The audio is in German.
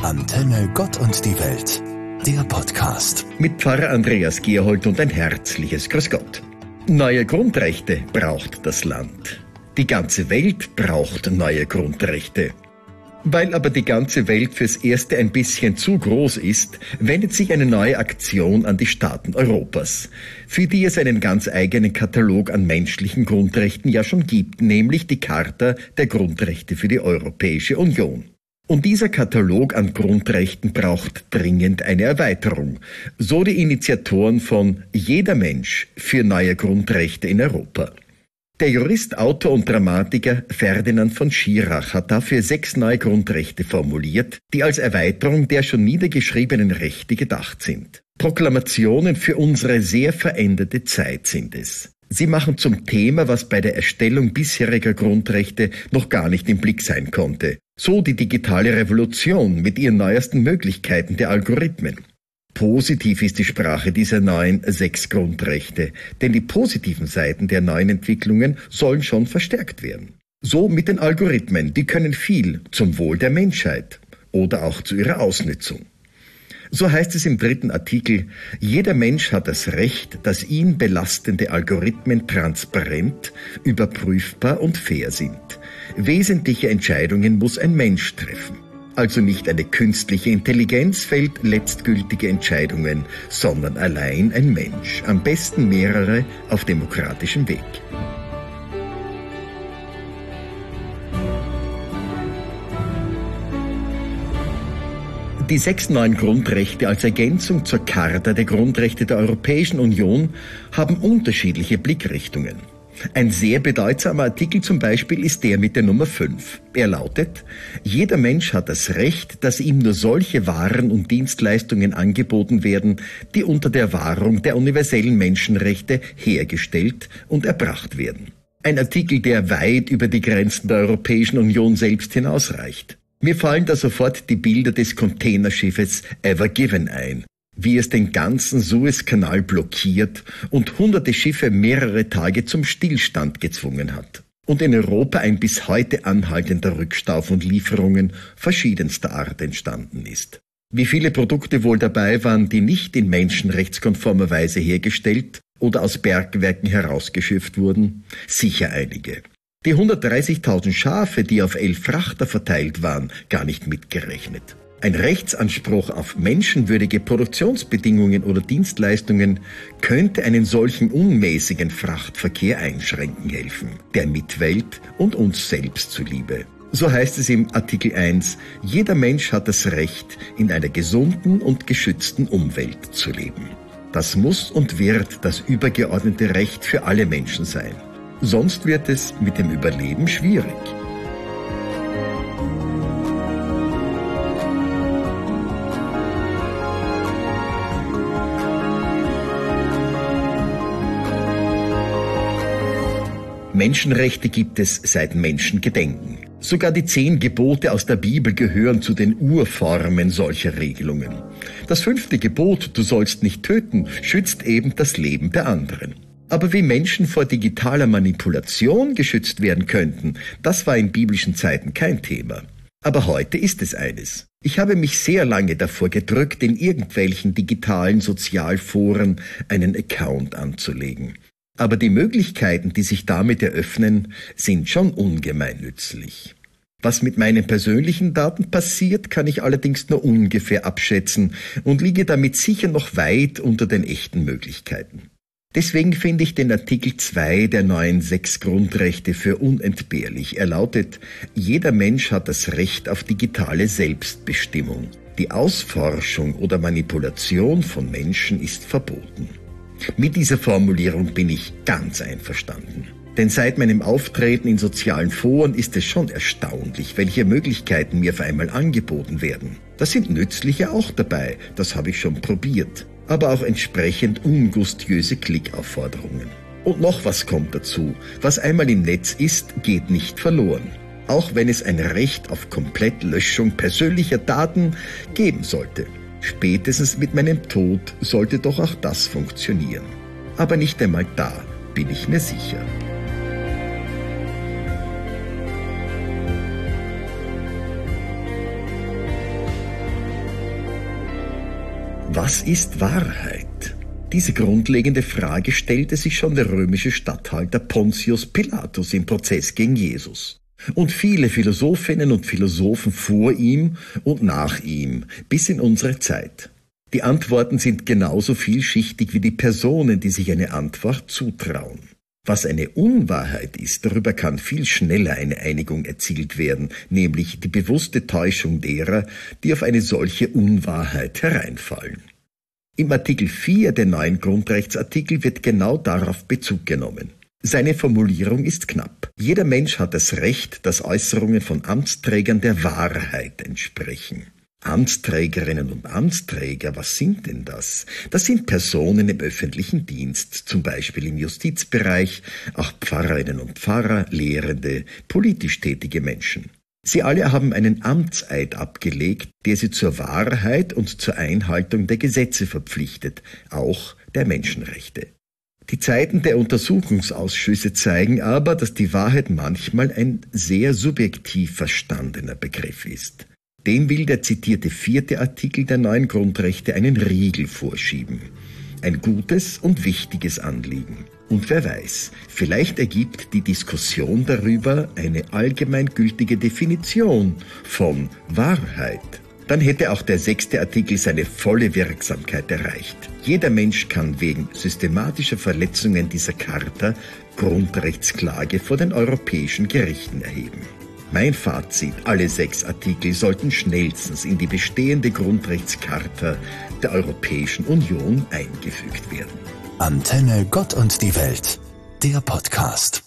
Antenne Gott und die Welt, der Podcast. Mit Pfarrer Andreas Gerhold und ein herzliches Grüß Gott. Neue Grundrechte braucht das Land. Die ganze Welt braucht neue Grundrechte. Weil aber die ganze Welt fürs Erste ein bisschen zu groß ist, wendet sich eine neue Aktion an die Staaten Europas, für die es einen ganz eigenen Katalog an menschlichen Grundrechten ja schon gibt, nämlich die Charta der Grundrechte für die Europäische Union. Und dieser Katalog an Grundrechten braucht dringend eine Erweiterung, so die Initiatoren von Jeder Mensch für neue Grundrechte in Europa. Der Jurist, Autor und Dramatiker Ferdinand von Schirach hat dafür 6 neue Grundrechte formuliert, die als Erweiterung der schon niedergeschriebenen Rechte gedacht sind. Proklamationen für unsere sehr veränderte Zeit sind es. Sie machen zum Thema, was bei der Erstellung bisheriger Grundrechte noch gar nicht im Blick sein konnte. So die digitale Revolution mit ihren neuesten Möglichkeiten der Algorithmen. Positiv ist die Sprache dieser neuen 6 Grundrechte, denn die positiven Seiten der neuen Entwicklungen sollen schon verstärkt werden. So mit den Algorithmen, die können viel zum Wohl der Menschheit oder auch zu ihrer Ausnützung. So heißt es im 3. Artikel, jeder Mensch hat das Recht, dass ihn belastende Algorithmen transparent, überprüfbar und fair sind. Wesentliche Entscheidungen muss ein Mensch treffen. Also nicht eine künstliche Intelligenz fällt letztgültige Entscheidungen, sondern allein ein Mensch, am besten mehrere auf demokratischem Weg. Die 6 neuen Grundrechte als Ergänzung zur Charta der Grundrechte der Europäischen Union haben unterschiedliche Blickrichtungen. Ein sehr bedeutsamer Artikel zum Beispiel ist der mit der Nummer 5. Er lautet: Jeder Mensch hat das Recht, dass ihm nur solche Waren und Dienstleistungen angeboten werden, die unter der Wahrung der universellen Menschenrechte hergestellt und erbracht werden. Ein Artikel, der weit über die Grenzen der Europäischen Union selbst hinausreicht. Mir fallen da sofort die Bilder des Containerschiffes Ever Given ein, wie es den ganzen Suezkanal blockiert und hunderte Schiffe mehrere Tage zum Stillstand gezwungen hat. Und in Europa ein bis heute anhaltender Rückstau von Lieferungen verschiedenster Art entstanden ist. Wie viele Produkte wohl dabei waren, die nicht in menschenrechtskonformer Weise hergestellt oder aus Bergwerken herausgeschifft wurden? Sicher einige. Die 130.000 Schafe, die auf 11 Frachter verteilt waren, gar nicht mitgerechnet. Ein Rechtsanspruch auf menschenwürdige Produktionsbedingungen oder Dienstleistungen könnte einen solchen unmäßigen Frachtverkehr einschränken helfen, der Mitwelt und uns selbst zuliebe. So heißt es im Artikel 1, jeder Mensch hat das Recht, in einer gesunden und geschützten Umwelt zu leben. Das muss und wird das übergeordnete Recht für alle Menschen sein. Sonst wird es mit dem Überleben schwierig. Menschenrechte gibt es seit Menschengedenken. Sogar die 10 Gebote aus der Bibel gehören zu den Urformen solcher Regelungen. Das 5. Gebot, du sollst nicht töten, schützt eben das Leben der anderen. Aber wie Menschen vor digitaler Manipulation geschützt werden könnten, das war in biblischen Zeiten kein Thema. Aber heute ist es eines. Ich habe mich sehr lange davor gedrückt, in irgendwelchen digitalen Sozialforen einen Account anzulegen. Aber die Möglichkeiten, die sich damit eröffnen, sind schon ungemein nützlich. Was mit meinen persönlichen Daten passiert, kann ich allerdings nur ungefähr abschätzen und liege damit sicher noch weit unter den echten Möglichkeiten. Deswegen finde ich den Artikel 2 der neuen 6 Grundrechte für unentbehrlich. Er lautet, jeder Mensch hat das Recht auf digitale Selbstbestimmung. Die Ausforschung oder Manipulation von Menschen ist verboten. Mit dieser Formulierung bin ich ganz einverstanden. Denn seit meinem Auftreten in sozialen Foren ist es schon erstaunlich, welche Möglichkeiten mir auf einmal angeboten werden. Da sind nützliche auch dabei, das habe ich schon probiert. Aber auch entsprechend ungustiöse Klickaufforderungen. Und noch was kommt dazu. Was einmal im Netz ist, geht nicht verloren. Auch wenn es ein Recht auf Komplettlöschung persönlicher Daten geben sollte. Spätestens mit meinem Tod sollte doch auch das funktionieren. Aber nicht einmal da bin ich mir sicher. Was ist Wahrheit? Diese grundlegende Frage stellte sich schon der römische Statthalter Pontius Pilatus im Prozess gegen Jesus. Und viele Philosophinnen und Philosophen vor ihm und nach ihm, bis in unsere Zeit. Die Antworten sind genauso vielschichtig wie die Personen, die sich eine Antwort zutrauen. Was eine Unwahrheit ist, darüber kann viel schneller eine Einigung erzielt werden, nämlich die bewusste Täuschung derer, die auf eine solche Unwahrheit hereinfallen. Im Artikel 4 der neuen Grundrechtsartikel wird genau darauf Bezug genommen. Seine Formulierung ist knapp. Jeder Mensch hat das Recht, dass Äußerungen von Amtsträgern der Wahrheit entsprechen. Amtsträgerinnen und Amtsträger, was sind denn das? Das sind Personen im öffentlichen Dienst, zum Beispiel im Justizbereich, auch Pfarrerinnen und Pfarrer, Lehrende, politisch tätige Menschen. Sie alle haben einen Amtseid abgelegt, der sie zur Wahrheit und zur Einhaltung der Gesetze verpflichtet, auch der Menschenrechte. Die Zeiten der Untersuchungsausschüsse zeigen aber, dass die Wahrheit manchmal ein sehr subjektiv verstandener Begriff ist. Dem will der zitierte 4. Artikel der neuen Grundrechte einen Riegel vorschieben. Ein gutes und wichtiges Anliegen. Und wer weiß, vielleicht ergibt die Diskussion darüber eine allgemeingültige Definition von Wahrheit. Dann hätte auch der 6. Artikel seine volle Wirksamkeit erreicht. Jeder Mensch kann wegen systematischer Verletzungen dieser Charta Grundrechtsklage vor den europäischen Gerichten erheben. Mein Fazit, alle 6 Artikel sollten schnellstens in die bestehende Grundrechtscharta der Europäischen Union eingefügt werden. Antenne Gott und die Welt, der Podcast.